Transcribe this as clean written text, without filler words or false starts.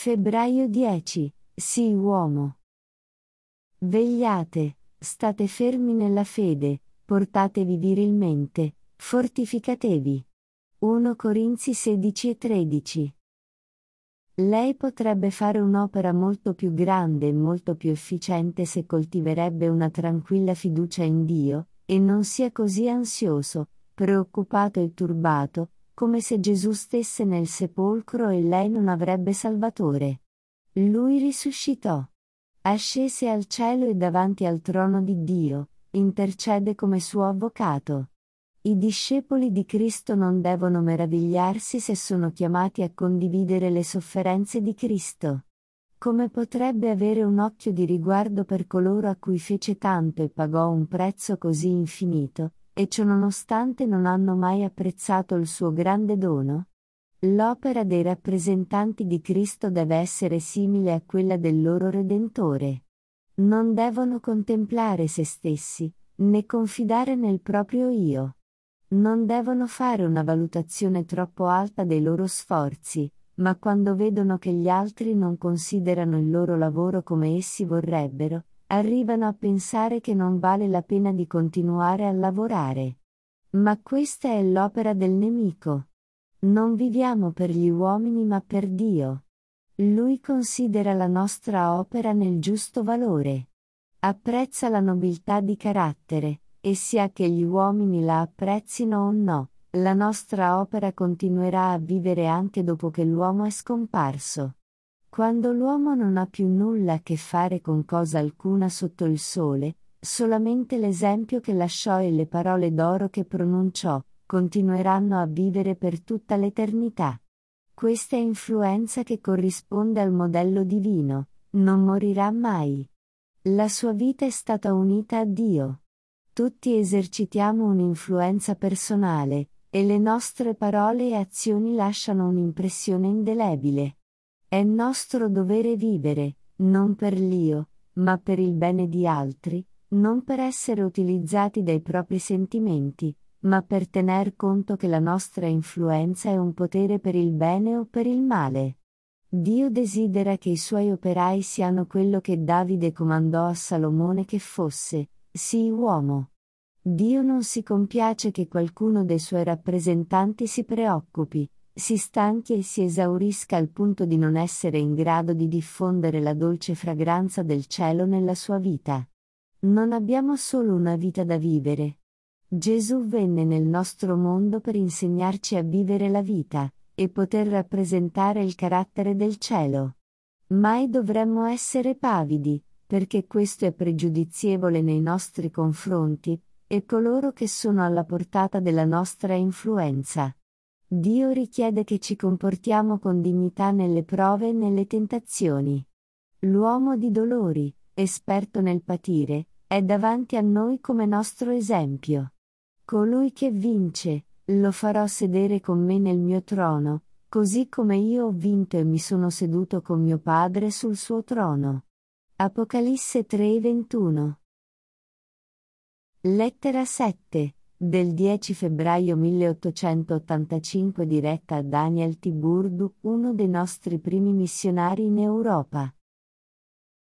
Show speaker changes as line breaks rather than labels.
Febbraio 10. Sii uomo. Vegliate, state fermi nella fede, portatevi virilmente, fortificatevi. 1 Corinzi 16 e 13. Lei potrebbe fare un'opera molto più grande e molto più efficiente se coltiverebbe una tranquilla fiducia in Dio, e non sia così ansioso, preoccupato e turbato, come se Gesù stesse nel sepolcro e lei non avrebbe Salvatore. Lui risuscitò. Ascese al cielo e davanti al trono di Dio, intercede come suo avvocato. I discepoli di Cristo non devono meravigliarsi se sono chiamati a condividere le sofferenze di Cristo. Come potrebbe avere un occhio di riguardo per coloro a cui fece tanto e pagò un prezzo così infinito, e ciò nonostante non hanno mai apprezzato il suo grande dono? L'opera dei rappresentanti di Cristo deve essere simile a quella del loro Redentore. Non devono contemplare se stessi, né confidare nel proprio io. Non devono fare una valutazione troppo alta dei loro sforzi, ma quando vedono che gli altri non considerano il loro lavoro come essi vorrebbero, arrivano a pensare che non vale la pena di continuare a lavorare. Ma questa è l'opera del nemico. Non viviamo per gli uomini ma per Dio. Lui considera la nostra opera nel giusto valore. Apprezza la nobiltà di carattere, e sia che gli uomini la apprezzino o no, la nostra opera continuerà a vivere anche dopo che l'uomo è scomparso. Quando l'uomo non ha più nulla a che fare con cosa alcuna sotto il sole, solamente l'esempio che lasciò e le parole d'oro che pronunciò, continueranno a vivere per tutta l'eternità. Questa è influenza che corrisponde al modello divino, non morirà mai. La sua vita è stata unita a Dio. Tutti esercitiamo un'influenza personale, e le nostre parole e azioni lasciano un'impressione indelebile. È nostro dovere vivere, non per l'io, ma per il bene di altri, non per essere utilizzati dai propri sentimenti, ma per tener conto che la nostra influenza è un potere per il bene o per il male. Dio desidera che i suoi operai siano quello che Davide comandò a Salomone che fosse: sii uomo. Dio non si compiace che qualcuno dei suoi rappresentanti si preoccupi, si stanchi e si esaurisca al punto di non essere in grado di diffondere la dolce fragranza del cielo nella sua vita. Non abbiamo solo una vita da vivere. Gesù venne nel nostro mondo per insegnarci a vivere la vita, e poter rappresentare il carattere del cielo. Mai dovremmo essere pavidi, perché questo è pregiudizievole nei nostri confronti, e coloro che sono alla portata della nostra influenza. Dio richiede che ci comportiamo con dignità nelle prove e nelle tentazioni. L'uomo di dolori, esperto nel patire, è davanti a noi come nostro esempio. Colui che vince, lo farò sedere con me nel mio trono, così come io ho vinto e mi sono seduto con mio Padre sul suo trono. Apocalisse 3:21. Lettera 7, del 10 febbraio 1885 diretta a Daniel Tiburdu, uno dei nostri primi missionari in Europa.